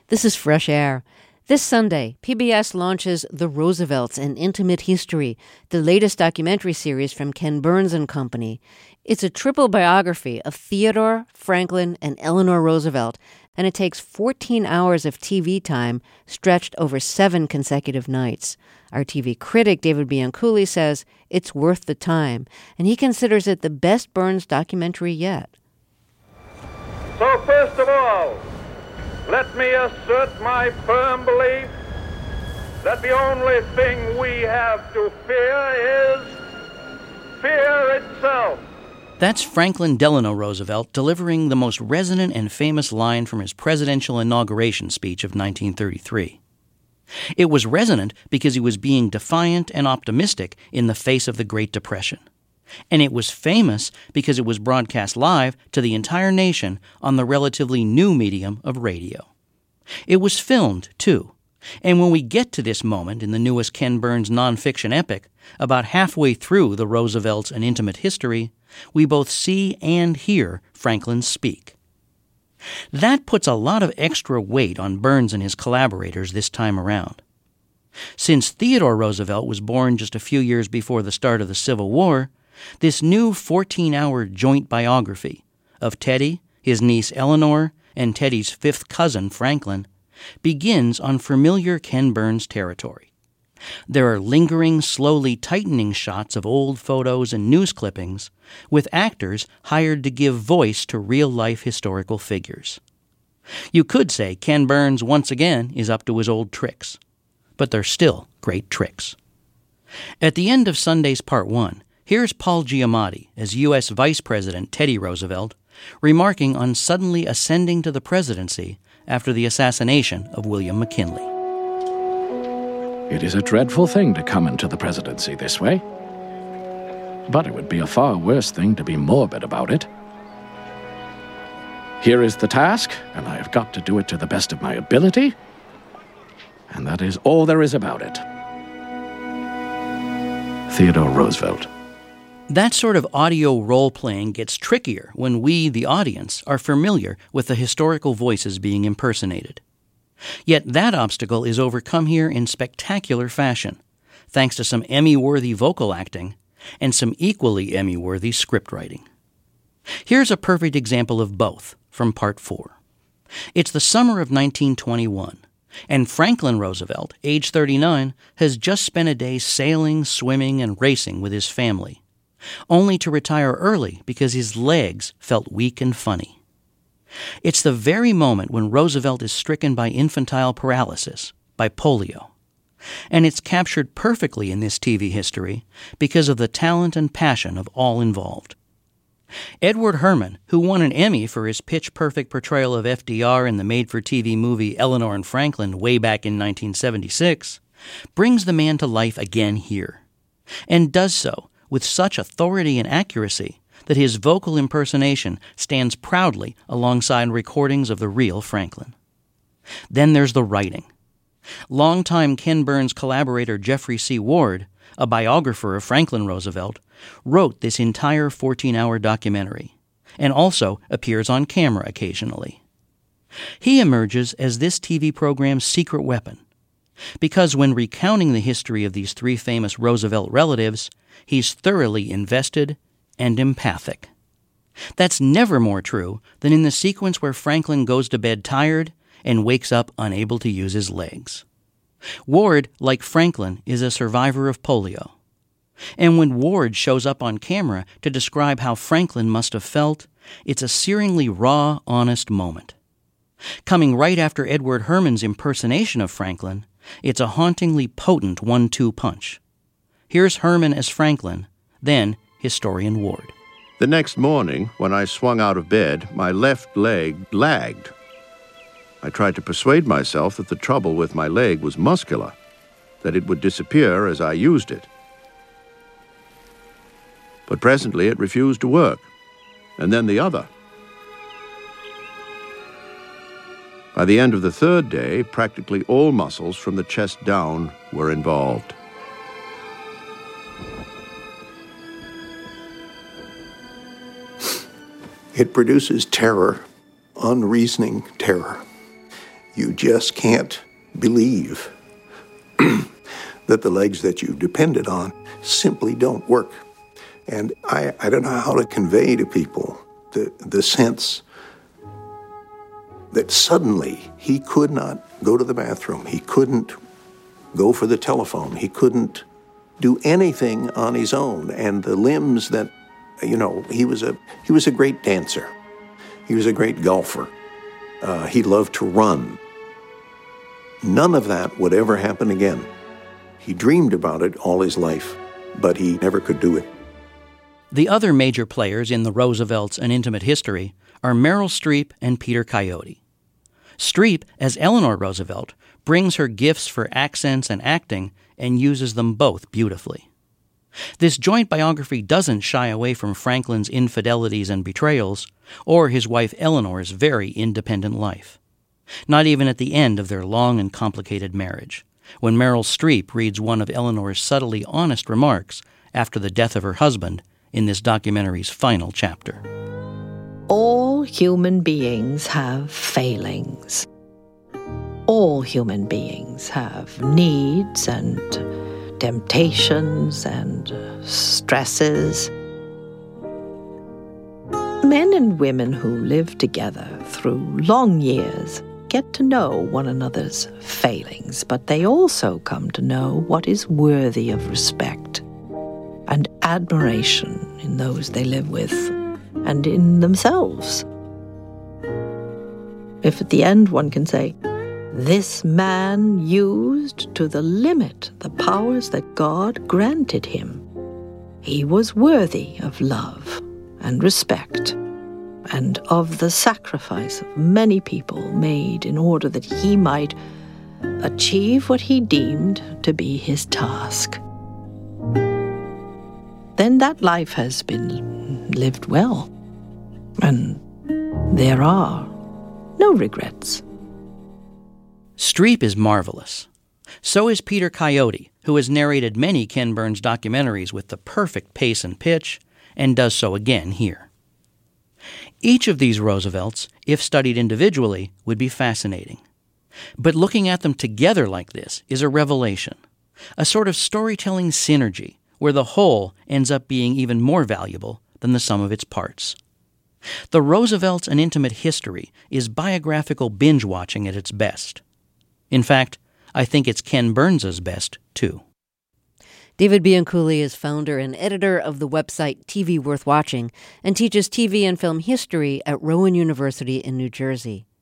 This is Fresh Air. This Sunday, PBS launches The Roosevelts, An Intimate History, the latest documentary series from Ken Burns and Company. It's a triple biography of Theodore, Franklin, and Eleanor Roosevelt, and it takes 14 hours of TV time stretched over 7 consecutive nights. Our TV critic, David Bianculli, says it's worth the time, and he considers it the best Burns documentary yet. So first of all, let me assert my firm belief that the only thing we have to fear is fear itself. That's Franklin Delano Roosevelt delivering the most resonant and famous line from his presidential inauguration speech of 1933. It was resonant because he was being defiant and optimistic in the face of the Great Depression. And it was famous because it was broadcast live to the entire nation on the relatively new medium of radio. It was filmed, too. And when we get to this moment in the newest Ken Burns nonfiction epic, about halfway through The Roosevelts, An Intimate History, we both see and hear Franklin speak. That puts a lot of extra weight on Burns and his collaborators this time around. Since Theodore Roosevelt was born just a few years before the start of the Civil War, this new 14-hour joint biography of Teddy, his niece Eleanor, and Teddy's fifth cousin Franklin begins on familiar Ken Burns territory. There are lingering, slowly tightening shots of old photos and news clippings with actors hired to give voice to real-life historical figures. You could say Ken Burns once again is up to his old tricks, but they're still great tricks. At the end of Sunday's Part 1, here's Paul Giamatti as U.S. Vice President Teddy Roosevelt remarking on suddenly ascending to the presidency after the assassination of William McKinley. It is a dreadful thing to come into the presidency this way, but it would be a far worse thing to be morbid about it. Here is the task, and I have got to do it to the best of my ability, and that is all there is about it. Theodore Roosevelt. That sort of audio role-playing gets trickier when we, the audience, are familiar with the historical voices being impersonated. Yet that obstacle is overcome here in spectacular fashion, thanks to some Emmy-worthy vocal acting and some equally Emmy-worthy script writing. Here's a perfect example of both from Part 4. It's the summer of 1921, and Franklin Roosevelt, age 39, has just spent a day sailing, swimming, and racing with his family, only to retire early because his legs felt weak and funny. It's the very moment when Roosevelt is stricken by infantile paralysis, by polio. And it's captured perfectly in this TV history because of the talent and passion of all involved. Edward Herrmann, who won an Emmy for his pitch-perfect portrayal of FDR in the made-for-TV movie Eleanor and Franklin way back in 1976, brings the man to life again here, and does so with such authority and accuracy that his vocal impersonation stands proudly alongside recordings of the real Franklin. Then there's the writing. Longtime Ken Burns collaborator Jeffrey C. Ward, a biographer of Franklin Roosevelt, wrote this entire 14-hour documentary, and also appears on camera occasionally. He emerges as this TV program's secret weapon, because when recounting the history of these three famous Roosevelt relatives, he's thoroughly invested and empathic. That's never more true than in the sequence where Franklin goes to bed tired and wakes up unable to use his legs. Ward, like Franklin, is a survivor of polio. And when Ward shows up on camera to describe how Franklin must have felt, it's a searingly raw, honest moment. Coming right after Edward Herrmann's impersonation of Franklin, it's a hauntingly potent 1-2 punch. Here's Herrmann as Franklin, then historian Ward. The next morning, when I swung out of bed, my left leg lagged. I tried to persuade myself that the trouble with my leg was muscular, that it would disappear as I used it. But presently it refused to work, and then the other. By the end of the third day, practically all muscles from the chest down were involved. It produces terror, unreasoning terror. You just can't believe that the legs that you depended on simply don't work. And I don't know how to convey to people the sense that suddenly he could not go to the bathroom. He couldn't go for the telephone. He couldn't do anything on his own. And the limbs that, he was a great dancer. He was a great golfer. He loved to run. None of that would ever happen again. He dreamed about it all his life, but he never could do it. The other major players in the Roosevelts and Intimate History are Meryl Streep and Peter Coyote. Streep, as Eleanor Roosevelt, brings her gifts for accents and acting and uses them both beautifully. This joint biography doesn't shy away from Franklin's infidelities and betrayals, or his wife Eleanor's very independent life. Not even at the end of their long and complicated marriage, when Meryl Streep reads one of Eleanor's subtly honest remarks after the death of her husband in this documentary's final chapter. All human beings have failings. All human beings have needs and temptations and stresses. Men and women who live together through long years get to know one another's failings, but they also come to know what is worthy of respect and admiration in those they live with and in themselves. If at the end one can say, this man used to the limit the powers that God granted him. He was worthy of love and respect and of the sacrifice of many people made in order that he might achieve what he deemed to be his task. Then that life has been lived well, and there are no regrets. Streep is marvelous. So is Peter Coyote, who has narrated many Ken Burns documentaries with the perfect pace and pitch, and does so again here. Each of these Roosevelts, if studied individually, would be fascinating. But looking at them together like this is a revelation, a sort of storytelling synergy where the whole ends up being even more valuable than the sum of its parts. The Roosevelts and Intimate History is biographical binge-watching at its best. In fact, I think it's Ken Burns' best, too. David Bianculli is founder and editor of the website TV Worth Watching and teaches TV and film history at Rowan University in New Jersey.